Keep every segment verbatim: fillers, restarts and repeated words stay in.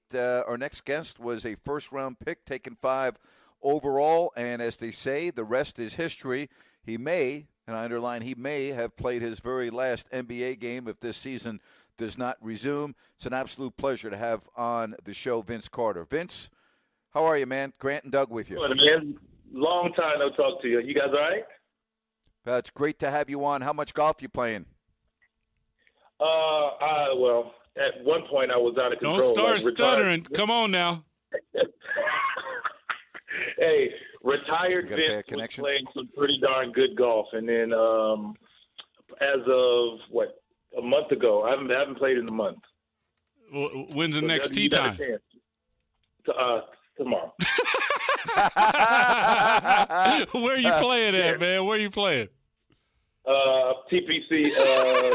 uh, our next guest was a first-round pick, taken five overall, and as they say, the rest is history. He may, and I underline, he may have played his very last N B A game if this season does not resume. It's an absolute pleasure to have on the show Vince Carter. Vince, how are you, man? Grant and Doug with you. Good, man. Long time no talk to you. You guys all right? Uh, it's great to have you on. How much golf you playing? Uh, I, well, at one point I was out of control. Don't start like stuttering. Come on now. Hey, retired You got a Vince bad was connection? playing some pretty darn good golf, and then um, as of what a month ago, I haven't I haven't played in a month. W- When's the So next you tee got a time? chance. To, uh, tomorrow. Where are you playing at, man? Where are you playing? Uh, T P C uh,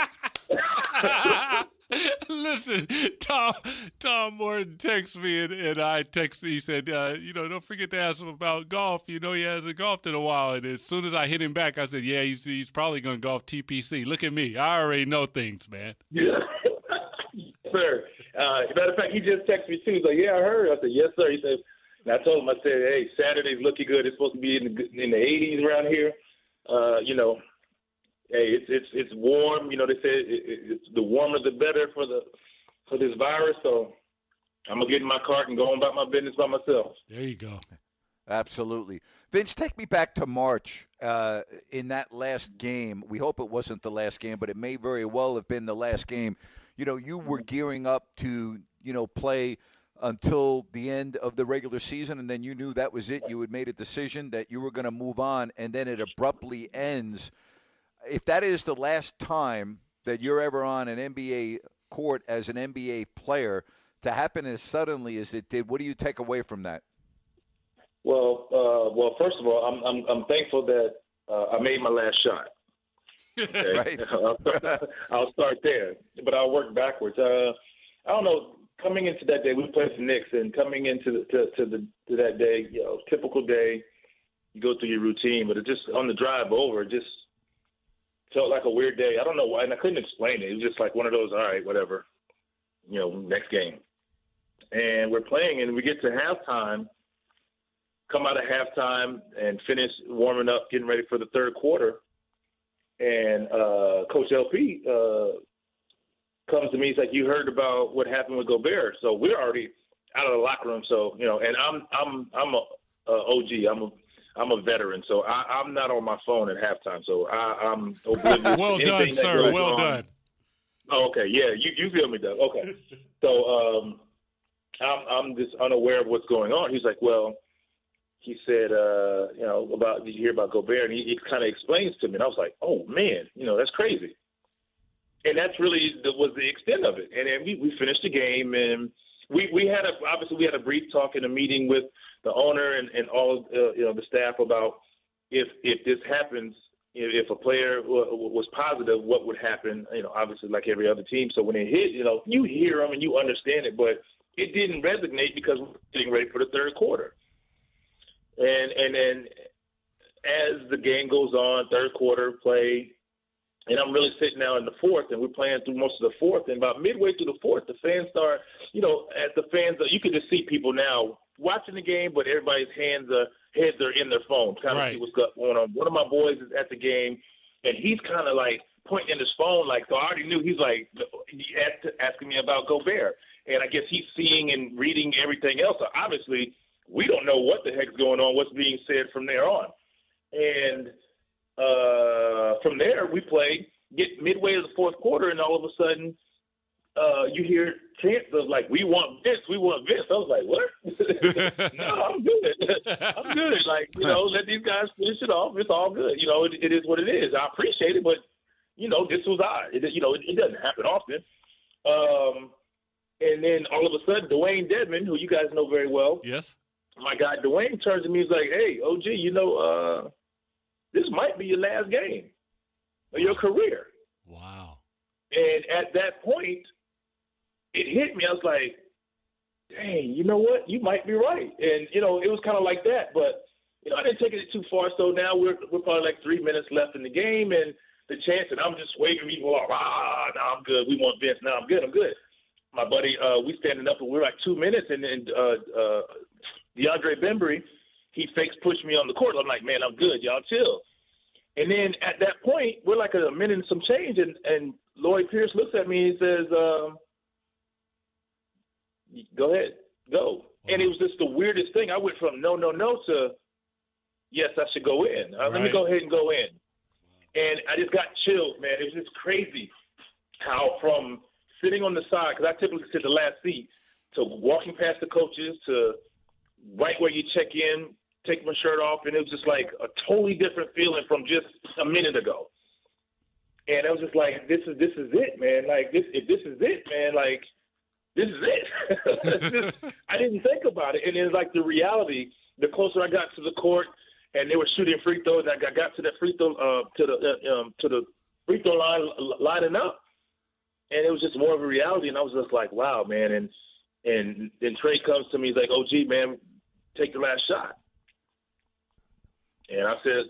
Chevrolet. Listen, Tom Tom Morton texted me, and, and I texted. He said, uh, you know, don't forget to ask him about golf. You know, he hasn't golfed in a while. And as soon as I hit him back, I said, yeah, he's he's probably going to golf T P C. Look at me. I already know things, man. Yeah. Sir. Uh, matter of fact, he just texted me, too. He's like, yeah, I heard. I said, yes, sir. He said, and I told him, I said, hey, Saturday's looking good. It's supposed to be in the, in the eighties around here. Uh, you know, hey, it's it's it's warm. You know, they say it, it, it's the warmer the better for the for this virus. So I'm gonna get in my cart and go on about my business by myself. There you go. Absolutely. Vince, take me back to March uh, in that last game. We hope it wasn't the last game, but it may very well have been the last game. You know, you were gearing up to, you know, play until the end of the regular season, and then you knew that was it. You had made a decision that you were going to move on, and then it abruptly ends. If that is the last time that you're ever on an N B A court as an N B A player, to happen as suddenly as it did, what do you take away from that? Well, uh, well, first of all, I'm I'm, I'm thankful that uh, I made my last shot. Okay? Right. I'll start there, but I'll work backwards. Uh, I don't know. Coming into that day, we played the Knicks, and coming into the, to, to the to that day, you know, typical day, you go through your routine, but it just on the drive over, it just felt like a weird day. I don't know why, and I couldn't explain it. It was just like one of those, all right, whatever, you know, next game. And we're playing, and we get to halftime, come out of halftime, and finish warming up, getting ready for the third quarter. And uh, Coach L P uh, comes to me. He's like, "You heard about what happened with Gobert?" So we're already out of the locker room. So you know, and I'm I'm I'm a, a O G. I'm a I'm a veteran. So I, I'm not on my phone at halftime. So I, I'm oblivious. Well to done, anything that sir. goes Well on. done. Oh, okay, yeah, you you feel me, Doug? Okay. So um, I'm I'm just unaware of what's going on. He's like, well. He said, uh, you know, about, did you hear about Gobert? And he, he kind of explains to me. And I was like, oh, man, you know, that's crazy. And that's really the, was the extent of it. And then we, we finished the game, and we, we had a, obviously we had a brief talk in a meeting with the owner and, and all, uh, you know, the staff about if, if this happens, if, if a player w- was positive, what would happen, you know, obviously like every other team. So when it hit, you know, you hear them and you understand it, but it didn't resonate because we're getting ready for the third quarter. And and then as the game goes on, third quarter play, and I'm really sitting now in the fourth, and we're playing through most of the fourth. And about midway through the fourth, the fans start, you know, as the fans, you can just see people now watching the game, but everybody's hands are heads are in their phones, kind of Right. see what's going on. One of my boys is at the game, and he's kind of like pointing in his phone, like, so I already knew. He's like he asked, asking me about Gobert, and I guess he's seeing and reading everything else. So obviously, we don't know what the heck's going on, what's being said from there on. And uh, from there, we play, get midway of the fourth quarter, and all of a sudden, uh, you hear chants of, like, we want Vince, we want Vince. I was like, what? No, I'm good. I'm good. Like, you know, let these guys finish it off. It's all good. You know, it, it is what it is. I appreciate it, but, you know, this was odd. It, you know, it, it doesn't happen often. Um, and then all of a sudden, Dwayne Dedman, who you guys know very well, Yes. my guy Dwayne turns to me. He's like, "Hey, O G, you know, uh, this might be your last game of your career." Wow. And at that point, it hit me. I was like, "Dang, you know what? You might be right." And you know, it was kind of like that. But you know, I didn't take it too far. So now we're we're probably like three minutes left in the game, and the chance, and I'm just waving people off. Ah, now I'm good. We want Vince. Now I'm good. I'm good. my buddy, uh, we standing up, and we're like two minutes, and then uh, uh, DeAndre Bembry, he fakes pushed me on the court. I'm like, man, I'm good, y'all chill. And then at that point, we're like a minute and some change, and, and Lloyd Pierce looks at me and says, um, go ahead, go. Wow. And it was just the weirdest thing. I went from no, no, no to yes, I should go in. Uh, right. Let me go ahead and go in. And I just got chills, man. It was just crazy how from sitting on the side, because I typically sit the last seat, to walking past the coaches, to right where you check in, take my shirt off, and it was just like a totally different feeling from just a minute ago. And I was just like, this is this is it, man. Like, this if this is it, man, like, this is it. just, I didn't think about it. And it was like the reality, the closer I got to the court, and they were shooting free throws, I got, got to the free throw, uh, to the uh, um, to the free throw line, lining up. And it was just more of a reality, and I was just like, wow, man. And and then Trey comes to me, he's like, oh, gee, man, take the last shot. And I said,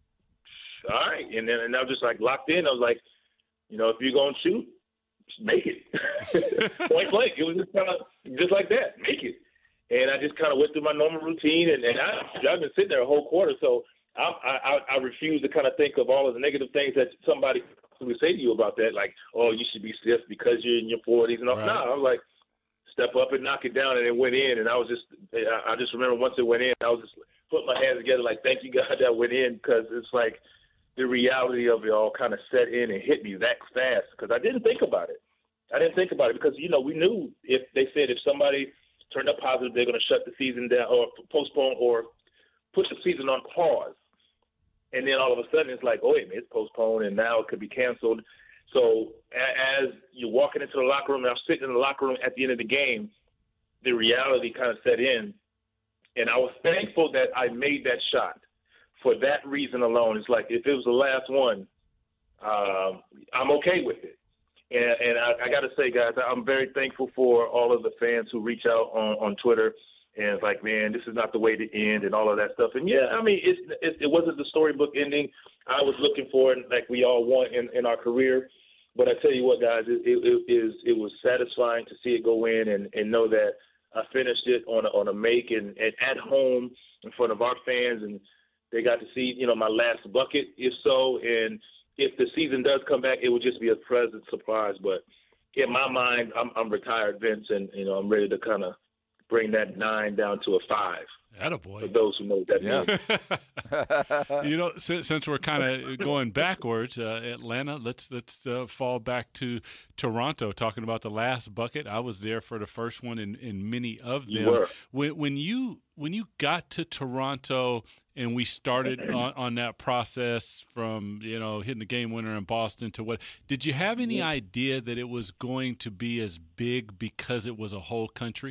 all right. And then and I was just like locked in. I was like, you know, if you're going to shoot, make it. Point blank. It was just kind of just like that, make it. And I just kind of went through my normal routine, and, and I, I've been sitting there a whole quarter, so I, I, I refuse to kind of think of all of the negative things that somebody would say to you about that, like, oh, you should be stiff because you're in your forties and all. Right. No, I was like, step up and knock it down, and it went in. And I was just, I just remember once it went in, I was just putting my hands together like, thank you, God, that went in, because it's like the reality of it all kind of set in and hit me that fast, because I didn't think about it. I didn't think about it because, you know, we knew if they said if somebody turned up positive, they're going to shut the season down or postpone or put the season on pause. And then all of a sudden it's like, oh, wait a minute, it's postponed, and now it could be canceled. So as you're walking into the locker room, and I'm sitting in the locker room at the end of the game, the reality kind of set in. And I was thankful that I made that shot for that reason alone. It's like if it was the last one, um, I'm okay with it. And, and I, I got to say, guys, I'm very thankful for all of the fans who reach out on, on Twitter. And it's like, man, this is not the way to end and all of that stuff. And, yeah, I mean, it's, it, it wasn't the storybook ending I was looking for, like we all want in, in our career. But I tell you what, guys, it, it, it, is, it was satisfying to see it go in and, and know that I finished it on a, on a make and, and at home in front of our fans. And they got to see, you know, my last bucket, if so. And if the season does come back, it would just be a pleasant surprise. But in my mind, I'm, I'm retired, Vince, and, you know, I'm ready to kind of bring that nine down to a five. Attaboy. For those who know what that means. Yeah. You know, since, since we're kind of going backwards, uh, Atlanta, let's let's uh, fall back to Toronto, talking about the last bucket. I was there for the first one in, in many of them. You were. When, when you when you got to Toronto and we started on, on that process from, you know, hitting the game winner in Boston to what, did you have any yeah. idea that it was going to be as big because it was a whole country?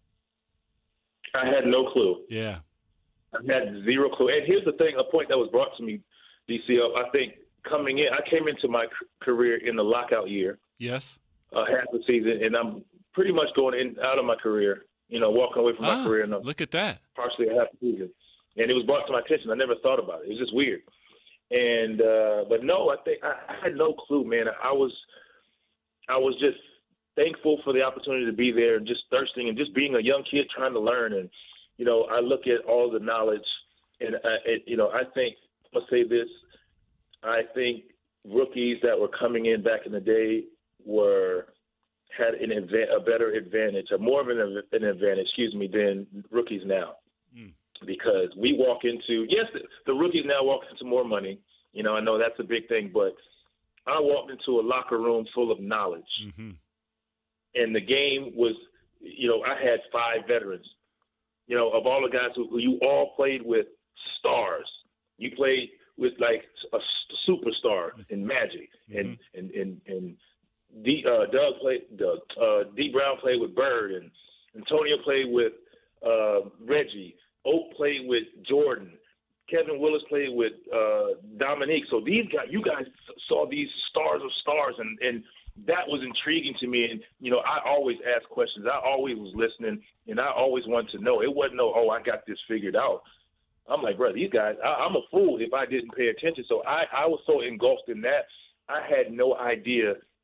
I had no clue. Yeah. I had zero clue. And here's the thing, a point that was brought to me, D C O, I think coming in, I came into my career in the lockout year. Yes. Uh, half the season, and I'm pretty much going in out of my career, you know, walking away from ah, my career. In a, look at that. Partially a half the season. And it was brought to my attention. I never thought about it. It was just weird. And, uh, but no, I think I, I had no clue, man. I was, I was just thankful for the opportunity to be there and just thirsting and just being a young kid trying to learn. And, you know, I look at all the knowledge and, I, it, you know, I think, I'll say this, I think rookies that were coming in back in the day were, had an adva- a better advantage, a more of an, an advantage, excuse me, than rookies now. Mm. Because we walk into, yes, the, the rookies now walk into more money. You know, I know that's a big thing, but I walked into a locker room full of knowledge. Mm-hmm. And the game was, you know, I had five veterans, you know, of all the guys who, who you all played with stars. You played with like a superstar in Magic, mm-hmm. and and and and D, uh, Doug played. Doug uh, D Brown played with Bird, and Antonio played with uh, Reggie. Oak played with Jordan. Kevin Willis played with uh, Dominique. So these guys, you guys saw these stars of stars, and and. That was intriguing to me. And, you know, I always asked questions. I always was listening, and I always wanted to know. It wasn't no, oh, I got this figured out. I'm like, bro, these guys, I, I'm a fool if I didn't pay attention. So I, I was so engulfed in that, I had no idea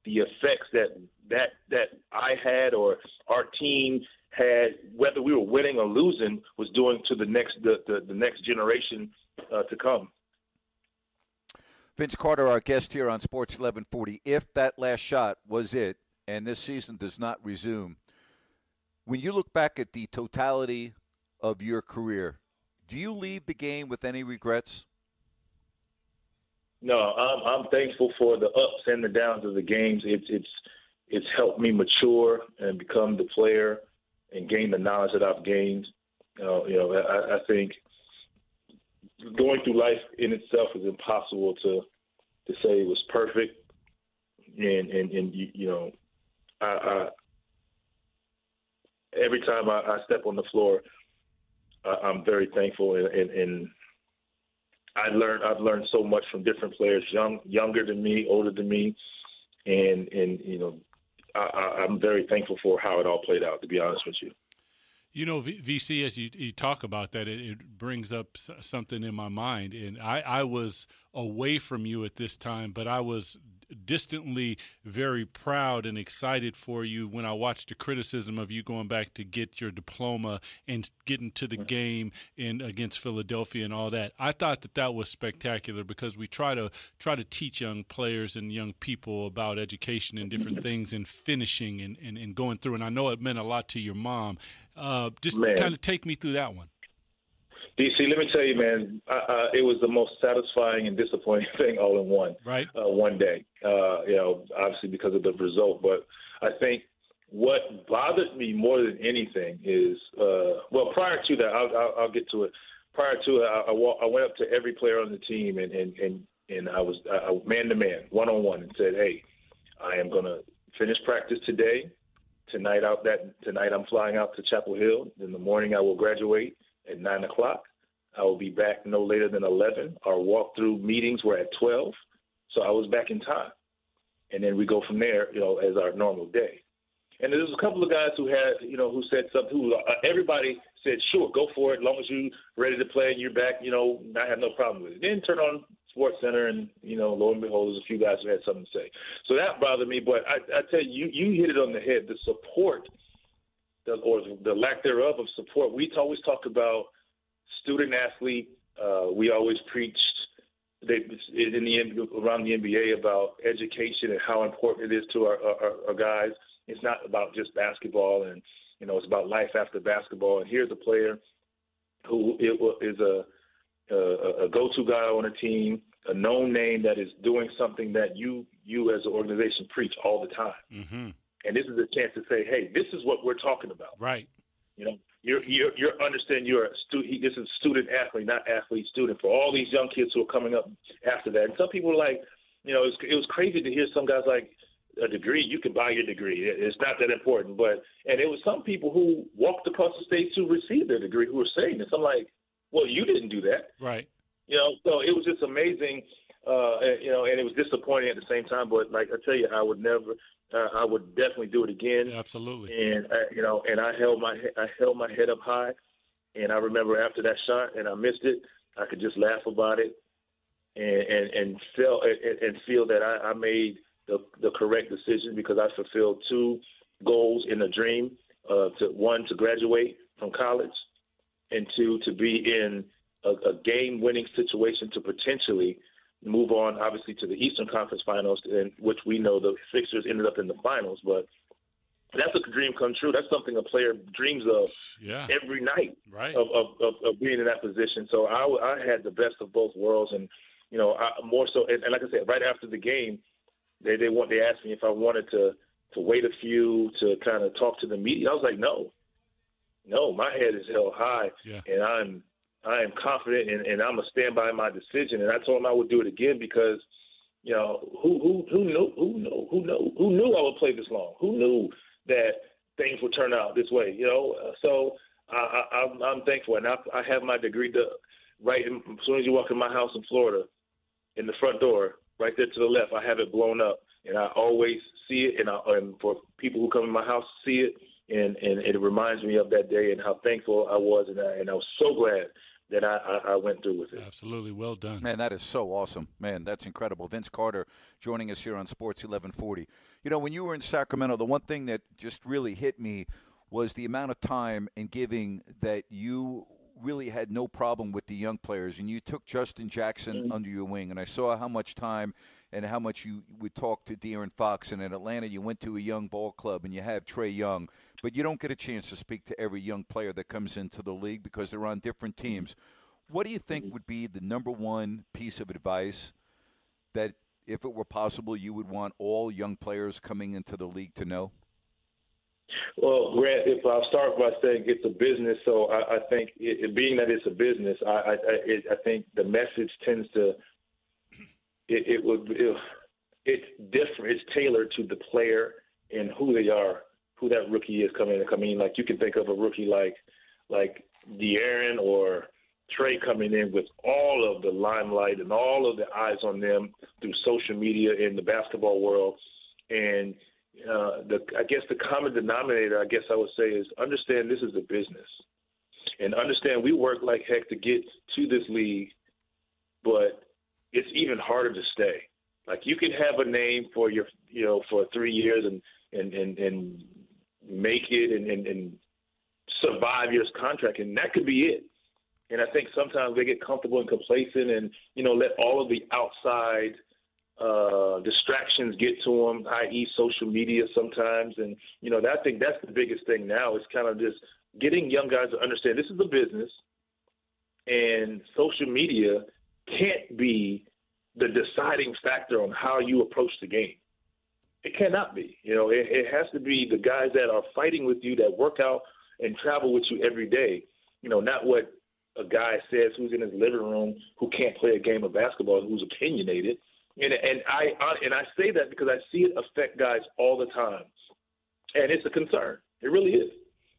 the effects that that that I had or our team had, whether we were winning or losing, was doing to the next the the, the next generation uh, to come. Vince Carter, our guest here on Sports eleven forty. If that last shot was it, and this season does not resume, when you look back at the totality of your career, do you leave the game with any regrets? No, I'm, I'm thankful for the ups and the downs of the games. It's it's it's helped me mature and become the player and gain the knowledge that I've gained. Uh, you know, I, I think going through life in itself is impossible to to say it was perfect. And and, and you, you know, I, I every time I, I step on the floor, I, I'm very thankful and. and, and I learned. I've learned so much from different players, young, younger than me, older than me, and and you know, I, I'm very thankful for how it all played out. To be honest with you. You know, V C, as you, you talk about that, it, it brings up something in my mind. And I, I was away from you at this time, but I was distantly very proud and excited for you when I watched the criticism of you going back to get your diploma and getting to the game in against Philadelphia and all that. I thought that that was spectacular because we try to try to teach young players and young people about education and different things and finishing and, and, and going through. And I know it meant a lot to your mom. Uh, just kind of take me through that one. D C, let me tell you, man, uh, uh, it was the most satisfying and disappointing thing all in one. Right. Uh, one day, uh, you know, obviously because of the result. But I think what bothered me more than anything is, uh, well, prior to that, I'll, I'll, I'll get to it. Prior to it, I, I, walk, I went up to every player on the team and and and, and I was uh, man to man, one on one, and said, "Hey, I am going to finish practice today. Tonight out that tonight I'm flying out to Chapel Hill. In the morning I will graduate at nine o'clock. I will be back no later than eleven. Our walkthrough meetings were at twelve, so I was back in time. And then we go from there, you know, as our normal day. And there was a couple of guys who had, you know, who said something. Who uh, everybody said, "Sure, go for it. As long as you're ready to play and you're back, you know, I have no problem with it." Then turn on Sports Center, and you know, lo and behold, there's a few guys who had something to say. So that bothered me. But I, I tell you, you, you hit it on the head. The support, the, or the lack thereof of support. We always talk about student athlete. Uh, we always preached they, in the around the N B A about education and how important it is to our, our, our guys. It's not about just basketball, and you know, it's about life after basketball. And here's a player who is a a, a go-to guy on a team, a known name that is doing something that you you as an organization preach all the time. Mm-hmm. And this is a chance to say, hey, this is what we're talking about. Right. You know, you're you're, you're understand you're a student. This is student athlete, not athlete student. For all these young kids who are coming up after that, and some people are like, you know, it was, it was crazy to hear some guys like, a degree, you can buy your degree. It's not that important. But and it was some people who walked across the stage to receive their degree who were saying this. I'm like, well, you didn't do that. Right. You know, so it was just amazing, uh, you know, and it was disappointing at the same time. But like I tell you, I would never, uh, I would definitely do it again. Yeah, absolutely. And, uh, you know, and I held my, I held my head up high. And I remember after that shot and I missed it, I could just laugh about it and, and, and feel, and, and feel that I, I made the, the correct decision because I fulfilled two goals in a dream, uh, to one, to graduate from college, and two, to be in a, a game-winning situation to potentially move on, obviously, to the Eastern Conference Finals, in which we know the Sixers ended up in the finals. But that's a dream come true. That's something a player dreams of yeah. every night, right. of, of, of, of being in that position. So I, I had the best of both worlds, and you know, I, more so. And, and like I said, right after the game, they they want they asked me if I wanted to to wait a few to kind of talk to the media. I was like, no. No, my head is held high, yeah. and I'm I am confident, and, and I'm gonna stand by my decision. And I told him I would do it again because, you know, who who who knew who knew who knew who knew I would play this long? Who knew that things would turn out this way? You know, so I, I, I'm I'm thankful, and I, I have my degree to, right in, as soon as you walk in my house in Florida, in the front door, right there to the left, I have it blown up, and I always see it, and, I, and for people who come in my house see it. And, and it reminds me of that day and how thankful I was, and I, and I was so glad then I, I, I went through with it. Absolutely. Well done. Man, that is so awesome. Man, that's incredible. Vince Carter joining us here on Sports eleven forty. You know, when you were in Sacramento, the one thing that just really hit me was the amount of time and giving that you really had no problem with the young players. And you took Justin Jackson mm-hmm. under your wing. And I saw how much time and how much you would talk to De'Aaron Fox. And in Atlanta, you went to a young ball club and you have Trae Young. But you don't get a chance to speak to every young player that comes into the league because they're on different teams. What do you think would be the number one piece of advice that, if it were possible, you would want all young players coming into the league to know? Well, Grant, if I'll start by saying it's a business, so I, I think it, it being that it's a business, I I, it, I think the message tends to it, it would it, it's different. It's tailored to the player and who they are, who that rookie is coming in. I mean, like you can think of a rookie like like De'Aaron or Trae coming in with all of the limelight and all of the eyes on them through social media in the basketball world, and Uh, the I guess the common denominator, I guess I would say, is understand this is a business, and understand we work like heck to get to this league, but it's even harder to stay. Like you can have a name for your, you know, for three years and and and, and make it and, and, and survive your contract, and that could be it. And I think sometimes they get comfortable and complacent, and you know, let all of the outside uh distractions get to them, that is social media sometimes. And you know, that, I think that's the biggest thing now, is kind of just getting young guys to understand this is a business, and social media can't be the deciding factor on how you approach the game. It cannot be. You know, it, it has to be the guys that are fighting with you, that work out and travel with you every day. You know, not what a guy says who's in his living room who can't play a game of basketball, who's opinionated. And, and I, I and I say that because I see it affect guys all the time, and it's a concern. It really is.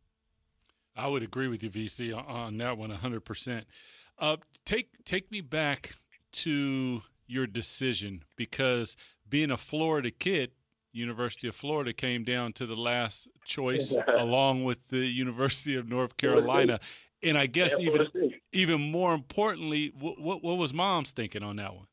I would agree with you, V C, on that one, one hundred percent. Uh, take take me back to your decision, because being a Florida kid, University of Florida came down to the last choice, along with the University of North Carolina. And I guess even even more importantly, what, what what was Mom's thinking on that one?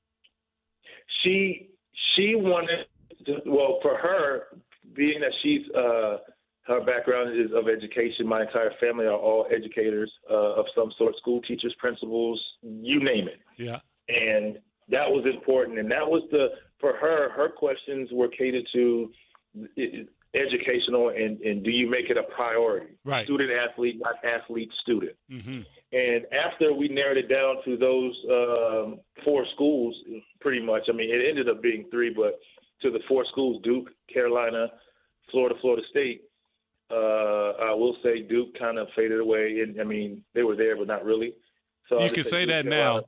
She she wanted to, well, for her, being that she's uh, her background is of education. My entire family are all educators uh, of some sort, school teachers, principals, you name it. Yeah. And that was important, and that was the for her. Her questions were catered to educational, and, and do you make it a priority? Right. Student athlete, not athlete student. Mm-hmm. And after we narrowed it down to those um, four schools, pretty much, I mean, it ended up being three, but to the four schools, Duke, Carolina, Florida, Florida State, uh, I will say Duke kind of faded away. And I mean, they were there, but not really. So you can say that now.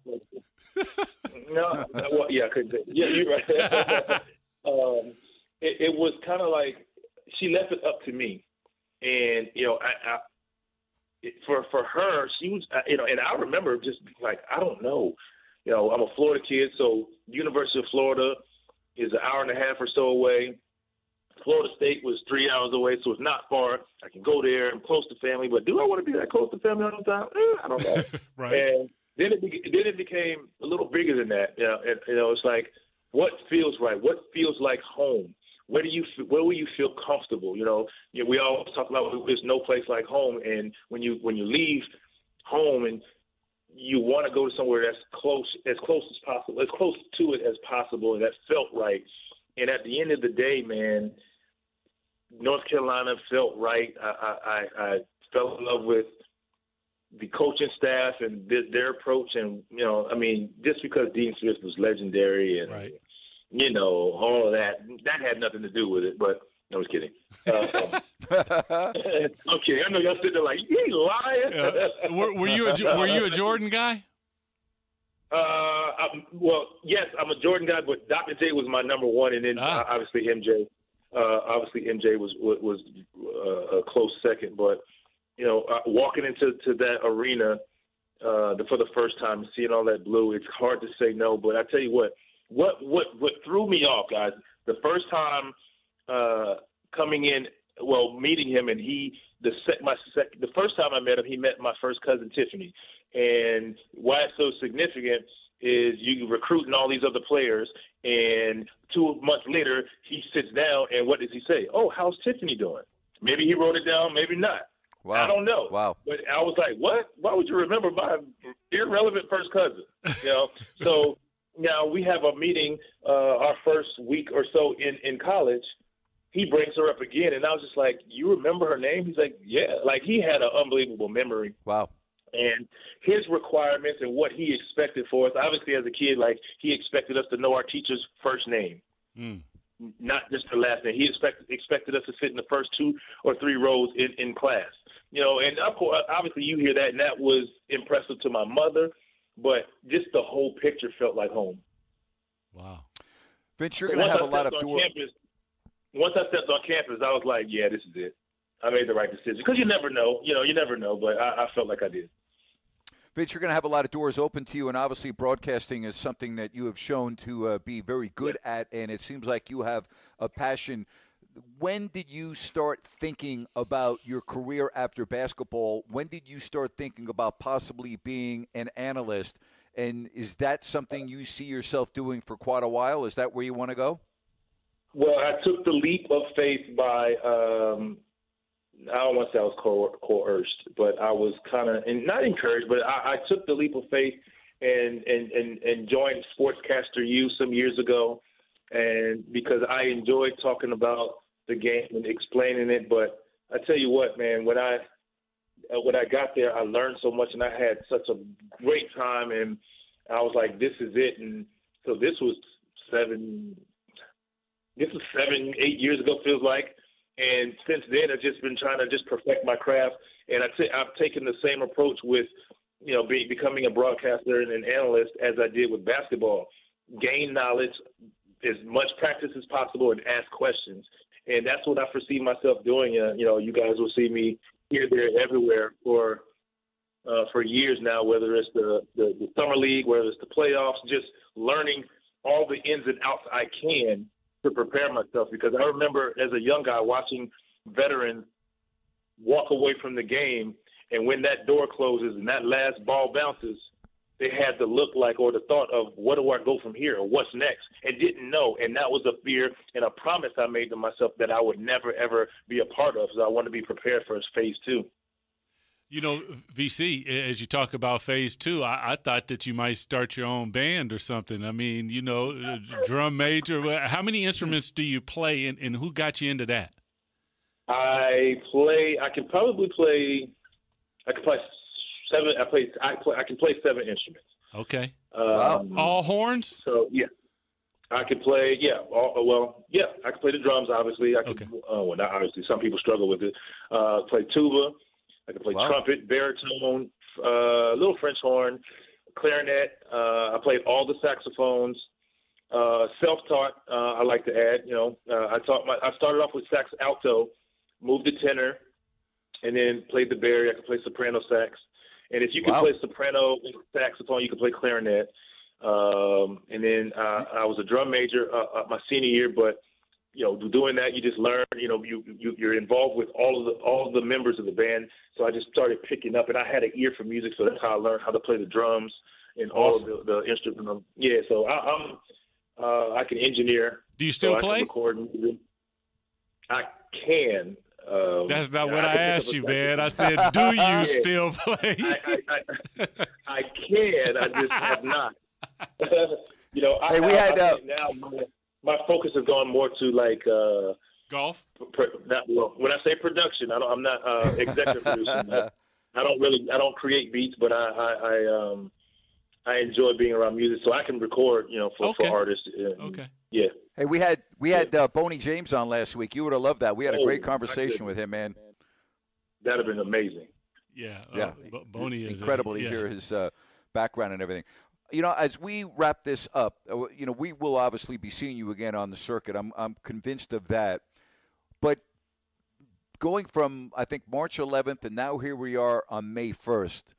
no, well, yeah, I couldn't say. Yeah, you're right. um, it, it was kind of like she left it up to me. And, you know, I, I For for her, she was, you know, and I remember just like, I don't know. You know, I'm a Florida kid, so University of Florida is an hour and a half or so away. Florida State was three hours away, so it's not far. I can go there. I'm close to family, but do I want to be that close to family all the time? Eh, I don't know. Right. And then it, be, then it became a little bigger than that. You know, and, you know, it's like, what feels right? What feels like home? Where do you where will you feel comfortable? You know, you know, we always talk about there's no place like home, and when you when you leave home and you want to go to somewhere that's close, as close as possible, as close to it as possible, and that felt right. And at the end of the day, man, North Carolina felt right. I I, I fell in love with the coaching staff and their, their approach, and you know, I mean, just because Dean Smith was legendary and. Right. You know, all of that. That had nothing to do with it, but I was kidding. Uh, I'm kidding. I know y'all sitting there like, you ain't lying. Uh, were, were you a, were you a Jordan guy? Uh, I'm, well, yes, I'm a Jordan guy, but Doctor J was my number one, and then ah. obviously M J. Uh, obviously M J was was uh, a close second, but you know, uh, walking into to that arena uh, the, for the first time, seeing all that blue, it's hard to say no. But I tell you what. What what what threw me off, guys? The first time uh, coming in, well, meeting him, and he the sec, my sec, the first time I met him, he met my first cousin Tiffany, And why it's so significant is you recruiting all these other players, and two months later, he sits down, and what does he say? Oh, how's Tiffany doing? Maybe he wrote it down, maybe not. Wow. I don't know. Wow. But I was like, what? Why would you remember my irrelevant first cousin? You know? So now we have a meeting uh, our first week or so in, in college. He brings her up again, and I was just like, you remember her name? He's like, yeah. Like, he had an unbelievable memory. Wow. And his requirements and what he expected for us, obviously as a kid, like, he expected us to know our teacher's first name, mm. not just her last name. He expected expected us to sit in the first two or three rows in, in class. You know, and of course, obviously you hear that, and that was impressive to my mother, but just the whole picture felt like home. Wow. Vince, you're going to have a lot of doors. Once I stepped on campus, I was like, yeah, this is it. I made the right decision. Because you never know. You know, you never know, but I, I felt like I did. Vince, you're going to have a lot of doors open to you, and obviously broadcasting is something that you have shown to uh, be very good yeah. at, and it seems like you have a passion. When did you start thinking about your career after basketball? When did you start thinking about possibly being an analyst? And is that something you see yourself doing for quite a while? Is that where you want to go? Well, I took the leap of faith by um, – I don't want to say I was coer- coerced, but I was kind of, and not encouraged, but I, I took the leap of faith and, and, and, and joined Sportscaster U some years ago, and because I enjoyed talking about the game and explaining it. But I tell you what, man, when I when I got there, I learned so much, and I had such a great time, and I was like, this is it. And so this was seven, this was seven, eight years ago, feels like. And since then, I've just been trying to just perfect my craft. And I t- I've taken the same approach with, you know, be, becoming a broadcaster and an analyst as I did with basketball. Gain knowledge, as much practice as possible, and ask questions. And that's what I foresee myself doing. Uh, you know, you guys will see me here, there, everywhere for uh, for years now, whether it's the, the, the summer league, whether it's the playoffs, just learning all the ins and outs I can to prepare myself, because I remember as a young guy watching veterans walk away from the game, and when that door closes and that last ball bounces, they had the look like, or the thought of, what do I go from here, or what's next, and didn't know. And that was a fear and a promise I made to myself that I would never, ever be a part of. So I want to be prepared for phase two. You know, V C, as you talk about phase two, I, I thought that you might start your own band or something. I mean, you know, drum major. How many instruments do you play, and, and who got you into that? I play. I can probably play. I can play seven. I play. I play. I can play seven instruments. Okay. Um, wow. All horns? So yeah, I can play. Yeah. All, well, yeah. I can play the drums. Obviously, I can. Okay. Uh, well, not obviously. Some people struggle with it. Uh, play tuba. I can play wow. trumpet, baritone, a uh, little French horn, clarinet. Uh, I played all the saxophones. Uh, self-taught, uh, I like to add. You know, uh, I taught my. I started off with sax alto, moved to tenor, and then played the bari. I could play soprano sax, and if you can wow. play soprano saxophone, you can play clarinet. Um, and then uh, I was a drum major uh, uh, my senior year, but you know, doing that, you just learn. You know, you, you you're involved with all of the all of the members of the band. So I just started picking up, and I had an ear for music, so that's how I learned how to play the drums and awesome. all of the, the instruments. Yeah, so I, I'm uh, I can engineer. Do you still so play? I can record music. I can. Um, That's not what I, I asked you, man. I said, do you yeah. still play? I, I, I, I can. I just have not. you know, I, hey, we I, had I, uh, now. My, my focus has gone more to like uh, golf. Pr- not, well, when I say production, I don't, I'm not uh, executive producing. I, I don't really, I don't create beats, but I, I, I, um, I enjoy being around music, so I can record, you know, for, okay. for artists. And, okay. Yeah. Hey, we had we had uh, Boney James on last week. You would have loved that. We had a great conversation with him, man. That'd have been amazing. Yeah. Yeah. Uh, B- Boney it's is incredible a, to yeah. hear his uh, background and everything. You know, as we wrap this up, you know, we will obviously be seeing you again on the circuit. I'm I'm convinced of that. But going from, I think, March eleventh, and now here we are on May first,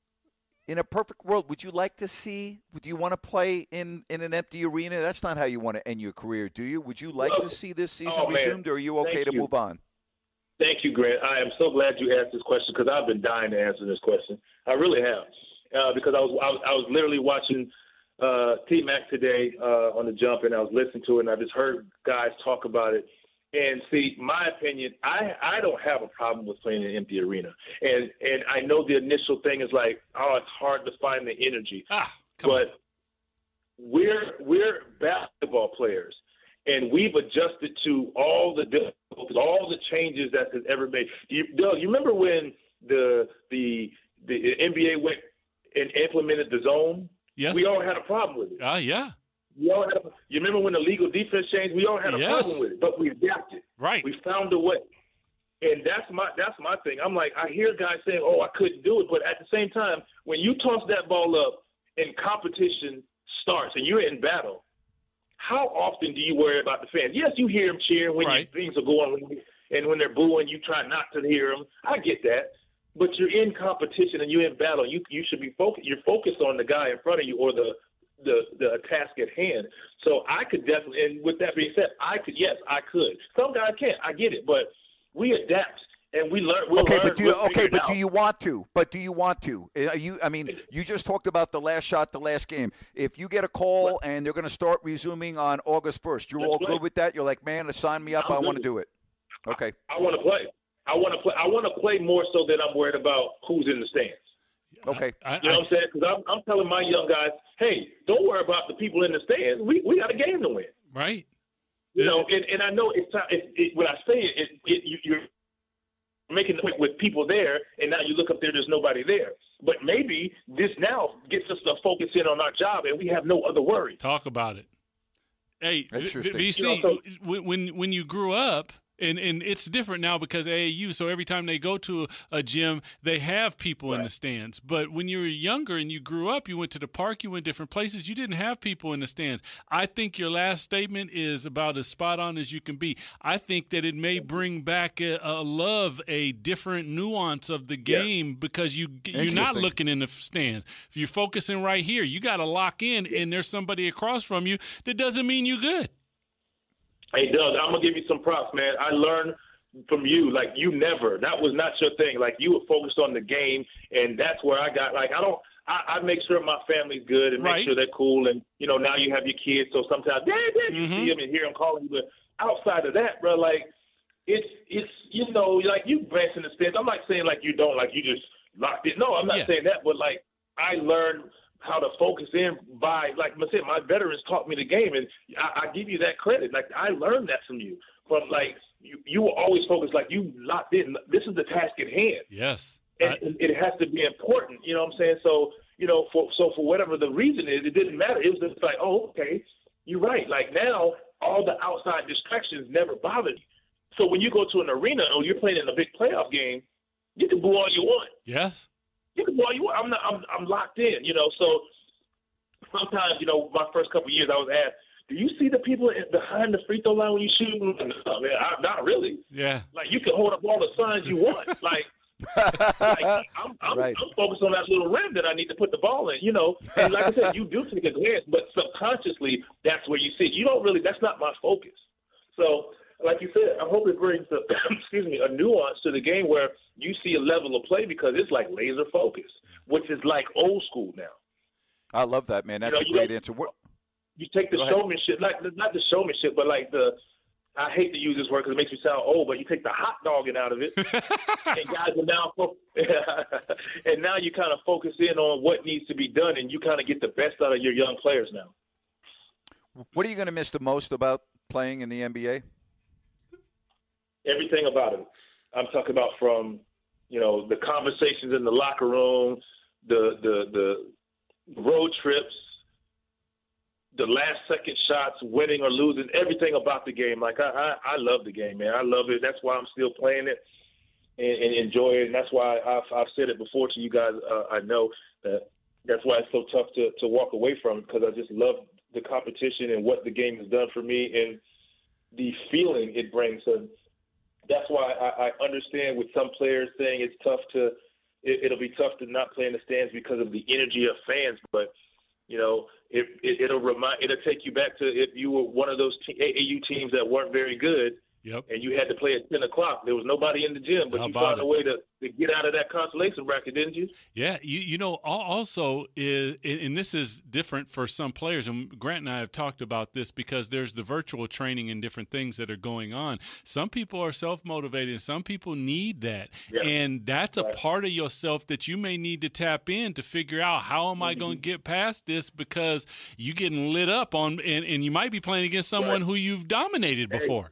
in a perfect world, would you like to see, would you want to play in, in an empty arena? That's not how you want to end your career, do you? Would you like no. to see this season oh, resumed, man. or are you okay Thank to you. move on? Thank you, Grant. I am so glad you asked this question because I've been dying to answer this question. I really have. uh, because I was, I was I was literally watching uh, T-Mac today uh, on the jump, and I was listening to it, and I just heard guys talk about it. And see, my opinion, I, I don't have a problem with playing in an empty arena. And and I know the initial thing is like, oh, it's hard to find the energy. Ah, come but on. we're we're basketball players, and we've adjusted to all the difficulties, all the changes that has ever made. You, Doug, you remember when the the the N B A went and implemented the zone? Yes. We all had a problem with it. Ah, uh, yeah. We all had a, you remember when the legal defense changed? We all had a yes. problem with it, but we adapted. Right. We found a way. And that's my that's my thing. I'm like, I hear guys saying, oh, I couldn't do it. But at the same time, when you toss that ball up and competition starts and you're in battle, how often do you worry about the fans? Yes, you hear them cheering when right. you, things are going, and when they're booing, you try not to hear them. I get that. But you're in competition and you're in battle. You you should be focused. You're focused on the guy in front of you or the the the task at hand. So I could definitely, and with that being said, I could, yes, I could. Some guys can't. I get it, but we adapt and we learn. We'll okay, learn, but do you, we'll okay, but out. do you want to? But do you want to? Are you? I mean, you just talked about the last shot, the last game. If you get a call and they're going to start resuming on August first, you're That's all right. good with that? You're like, man, sign me up. I'm I want to good. do it. Okay. I, I want to play. I want to play. I want to play more so than I'm worried about who's in the stands. Okay. I, I, You know what I'm saying? Because I'm, I'm telling my young guys, hey, don't worry about the people in the stands. We we got a game to win. right. You know, and, and I know it's not. It, it, when I say it, it, it you, you're making the point with people there, and now you look up there, there's nobody there. But maybe this now gets us to focus in on our job, and we have no other worry. Talk about it. Hey, Interesting. V C, You know, so- when, when when you grew up, and, and it's different now because A A U, so every time they go to a, a gym, they have people in Right. the stands. But when you were younger and you grew up, you went to the park, you went different places, you didn't have people in the stands. I think your last statement is about as spot on as you can be. I think that it may bring back a, a love, a different nuance of the game because you, you're not Interesting. looking in the stands. If you're focusing right here, you got to lock in, and there's somebody across from you. That doesn't mean you're good. Hey, Doug, I'm going to give you some props, man. I learned from you. Like, you never. That was not your thing. Like, you were focused on the game, and that's where I got, like, I don't, I, I make sure my family's good and make Right. sure they're cool. And, you know, now you have your kids, so sometimes, Dad, Dad, you Mhm. see them and hear them calling you. But outside of that, bro, like, it's, it's you know, like, you glance in the stands. I'm not saying, like, you don't, like, you just locked in. No, I'm not Yeah. saying that. But, like, I learned how to focus in by, like I said, my veterans taught me the game, and I, I give you that credit. Like, I learned that from you. From, like, you, you were always focused, like, you locked in. This is the task at hand. Yes. And I- it has to be important, you know what I'm saying? So, you know, for so for whatever the reason is, it didn't matter. It was just like, oh, okay, you're right. Like, now, all the outside distractions never bothered you. So when you go to an arena or you're playing in a big playoff game, you can boo all you want. yes. You can boo all you want. I'm not. I'm, I'm locked in. You know. So sometimes, you know, my first couple of years, I was asked, "Do you see the people in- behind the free throw line when you shoot?" No, man, I, not really. Yeah. Like, you can hold up all the signs you want. Like, like I'm, I'm, Right. I'm focused on that little rim that I need to put the ball in. You know. And like I said, you do take a glance, but subconsciously, that's where you see it. You don't really. That's not my focus. So, like you said, I hope it brings the excuse me a nuance to the game where you see a level of play because it's like laser focus, which is like old school now. I love that, man. That's You know, a you great don't- answer. What, You take the Go ahead. showmanship, like not the showmanship, but like the. I hate to use this word because it makes me sound old, but you take the hot dogging out of it, and guys are now, fo- and now you kind of focus in on what needs to be done, and you kind of get the best out of your young players now. what are you going to miss the most about playing in the N B A? Everything about it. I'm talking about from, you know, the conversations in the locker room, the the the road trips, the last second shots, winning or losing, everything about the game. Like I, I, I love the game, man. I love it. That's why I'm still playing it and, and enjoy it. And that's why I've, I've said it before to you guys. Uh, I know that that's why it's so tough to, to walk away from, because I just love the competition and what the game has done for me and the feeling it brings. So that's why I, I understand with some players saying it's tough to, it, it'll be tough to not play in the stands because of the energy of fans. But, you know, it, it, it'll remind, it'll take you back to if you were one of those te- A A U teams that weren't very good Yep. And you had to play at ten o'clock. There was nobody in the gym, but How you about found it? a way to, to get out of that consolation bracket, didn't you? Yeah, you you know al- also is, and this is different for some players. And Grant and I have talked about this because there's the virtual training and different things that are going on. Some people are self motivated. Some people need that, Yeah. and that's a Right. part of yourself that you may need to tap in to figure out how am I Mm-hmm. going to get past this because you getting lit up on, and, and you might be playing against someone Right. who you've dominated before.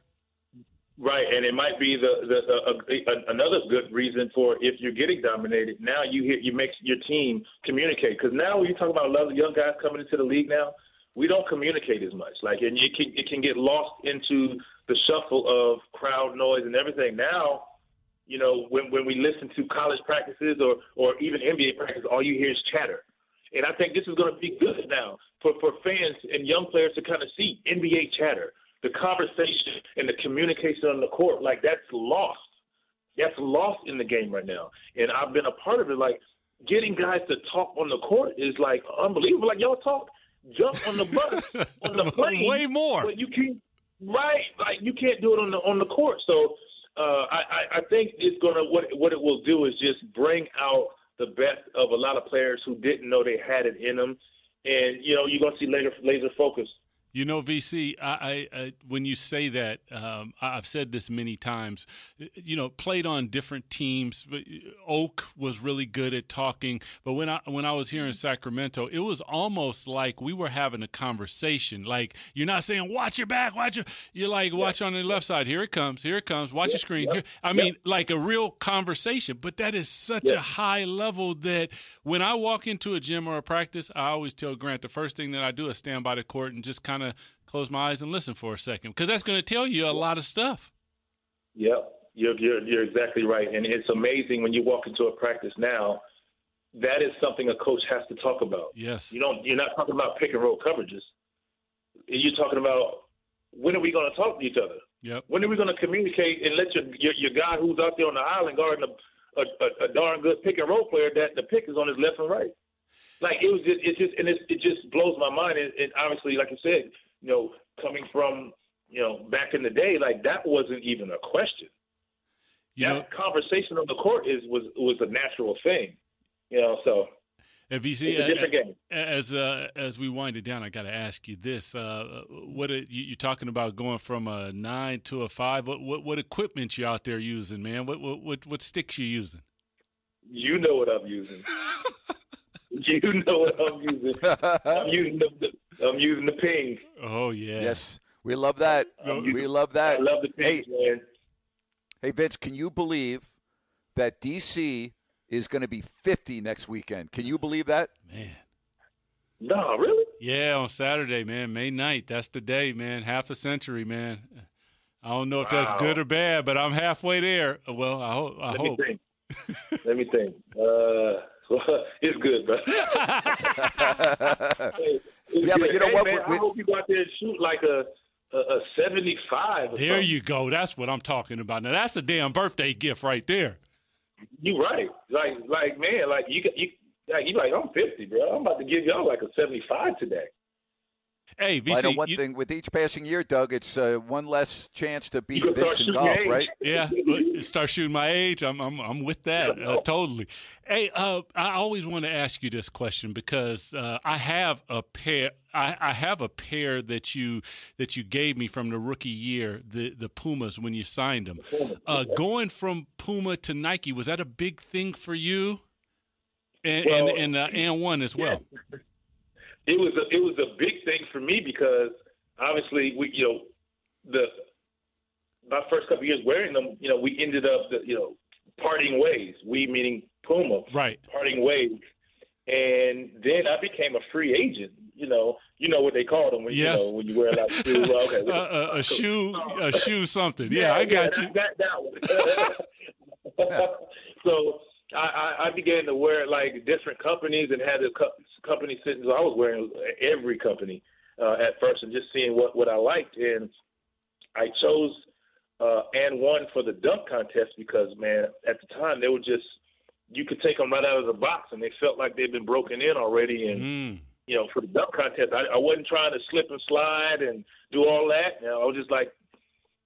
Right, and it might be the, the, the a, another good reason for if you're getting dominated. Now you hear, you make your team communicate, because now when you talk about a lot of young guys coming into the league now, we don't communicate as much. Like, and it can it can get lost into the shuffle of crowd noise and everything. Now, you know, when when we listen to college practices or or even N B A practice, all you hear is chatter. And I think this is going to be good now for for fans and young players to kind of see N B A chatter. The conversation and the communication on the court, like that's lost. That's lost in the game right now. And I've been a part of it. Like getting guys to talk on the court is like unbelievable. Like y'all talk, jump on the bus, on the plane. Way more. But you can't, right? Like you can't do it on the on the court. So uh, I, I think it's gonna what what it will do is just bring out the best of a lot of players who didn't know they had it in them, and you know you're gonna see laser laser focus. You know, V C, I, I, I, when you say that, um, I've said this many times, you know, played on different teams. Oak was really good at talking. But when I when I was here in Sacramento, it was almost like we were having a conversation. Like, you're not saying, watch your back, watch your – you're like, watch on the left side. Here it comes. Here it comes. Watch your screen. Here. I mean, like a real conversation. But that is such a high level that when I walk into a gym or a practice, I always tell Grant the first thing that I do is stand by the court and just kind of close my eyes and listen for a second, because that's going to tell you a lot of stuff. Yep, you're, you're you're exactly right, and it's amazing when you walk into a practice now. That is something a coach has to talk about. Yes, you don't. You're not talking about pick and roll coverages. You're talking about when are we going to talk to each other? Yep. When are we going to communicate and let your your, your guy who's out there on the island guarding a, a, a, a darn good pick and roll player that the pick is on his left and right. Like it was just, it just, and it, it just blows my mind. And, and obviously, like you said, you know, coming from, you know, back in the day, like that wasn't even a question. You that know, conversation on the court is was was a natural thing, you know. So if you see, it's a different uh, game. As uh, as we wind it down, I got to ask you this: uh, what are, you, you're talking about going from a nine to a five? What what, what equipment you out there using, man? What what what, what sticks you using? You know what I'm using. You know what I'm using. I'm using the, I'm using the ping. Oh yeah. Yes, we love that. Using, we love that. I love the ping, hey, man. Hey Vince, can you believe that D C is going to be fifty next weekend? Can you believe that? Man. No, really? Yeah, on Saturday, man, May ninth. That's the day, man. Half a century, man. I don't know if Wow. that's good or bad, but I'm halfway there. Well, I hope. I Let hope. me think. Let me think. Uh, it's good, bro. Hey, it's Yeah, good. but you know hey, what? Man, We- I hope you go out there and shoot like a a, a seventy-five. Or There something. you go. That's what I'm talking about. Now, that's a damn birthday gift right there. You right. Like, like man, like you, you, like you, like I'm fifty, bro. I'm about to give y'all like a seventy-five today. Hey, V C, Well, I know one you- thing. With each passing year, Doug, it's uh, one less chance to beat You can Vince start in shooting golf, age. right? yeah, look, start shooting my age. I'm, I'm, I'm with that uh, totally. Hey, uh, I always want to ask you this question because uh, I have a pair. I, I have a pair that you that you gave me from the rookie year, the the Pumas when you signed them. Uh, going from Puma to Nike, was that a big thing for you? And Well, and and, uh, and one as well. It was a, it was a big thing for me because obviously we, you know, the my first couple of years wearing them, you know, we ended up, you know, parting ways. We meaning Puma, Right? Parting ways, and then I became a free agent. You know, you know what they call them when Yes. you know when you wear like shoes. Well, okay, Uh, a, a shoe, a shoe, something. Yeah, I got yeah, you. That, that one. So I, I, I began to wear like different companies and had a co- company sitting. So I was wearing every company uh, at first and just seeing what, what I liked. And I chose uh, and one for the dunk contest because, man, at the time they were just you could take them right out of the box and they felt like they'd been broken in already. And Mm. you know, for the dunk contest, I, I wasn't trying to slip and slide and do all that. You know, I was just like,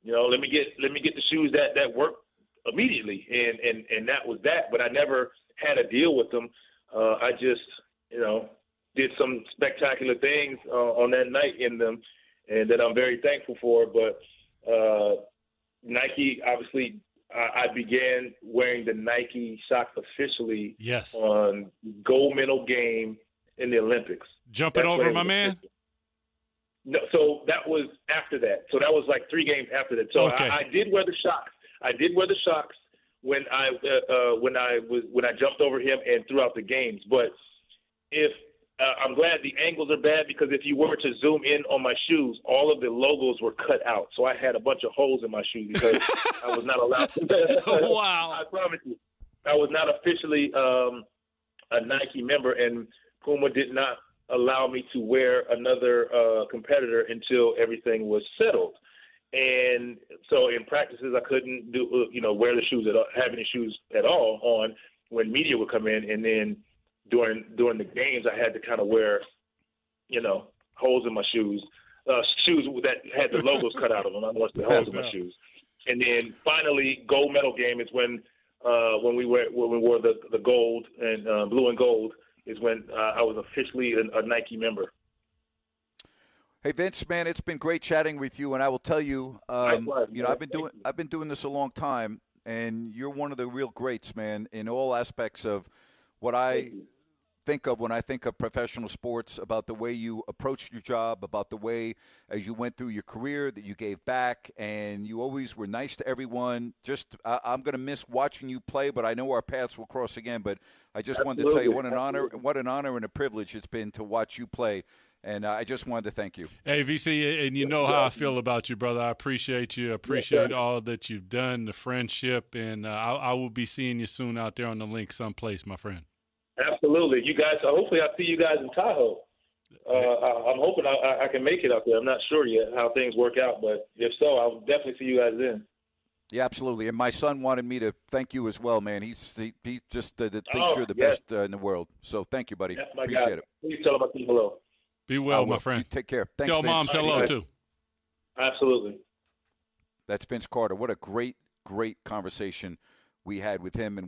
You know, let me get let me get the shoes that, that work immediately, and, and, and that was that. But I never had a deal with them. Uh, I just, you know, did some spectacular things uh, on that night in them, and that I'm very thankful for. But uh, Nike, obviously, I, I began wearing the Nike socks officially yes. on gold medal game in the Olympics. Jumping That's over my man? No, so that was after that. So that was like three games after that. So okay. I, I did wear the shocks. I did wear the shocks when I uh, uh, when I was when I jumped over him and throughout the games. But if uh, I'm glad the angles are bad, because if you were to zoom in on my shoes, all of the logos were cut out. So I had a bunch of holes in my shoes because I was not allowed to. Wow. I promise you, I was not officially um, a Nike member, and Puma did not allow me to wear another uh, competitor until everything was settled. And so in practices, I couldn't do, you know, wear the shoes at all, have any shoes at all on when media would come in. And then during during the games, I had to kind of wear, you know, holes in my shoes, uh, shoes that had the logos cut out of them. I want the holes in my shoes. And then finally, gold medal game is when uh, when we wear when we wore the the gold and uh, blue and gold is when uh, I was officially a, a Nike member. Hey Vince, man, it's been great chatting with you, and I will tell you, um, Likewise, you know, man. I've been doing I've been doing this a long time, and you're one of the real greats, man, in all aspects of what I think of when I think of professional sports, about the way you approached your job, about the way as you went through your career that you gave back, and you always were nice to everyone. Just I, I'm going to miss watching you play, but I know our paths will cross again. But I just Absolutely. wanted to tell you what an Absolutely. honor, what an honor and a privilege it's been to watch you play. And uh, I just wanted to thank you. Hey, V C, and you know how I feel about you, brother. I appreciate you. I appreciate yes, all that you've done, the friendship, and uh, I, I will be seeing you soon out there on the link someplace, my friend. Absolutely. You guys, uh, hopefully I'll see you guys in Tahoe. Uh, I, I'm hoping I, I can make it out there. I'm not sure yet how things work out, but if so, I'll definitely see you guys then. Yeah, absolutely. And my son wanted me to thank you as well, man. He's he, he just uh, thinks Oh, you're the yes. best uh, in the world. So thank you, buddy. That's my Appreciate guy. it. Please tell him I say hello. Be well, I my will. friend. You take care. Thanks, Tell Vince. moms hello, Right. too. Absolutely. That's Vince Carter. What a great, great conversation we had with him. And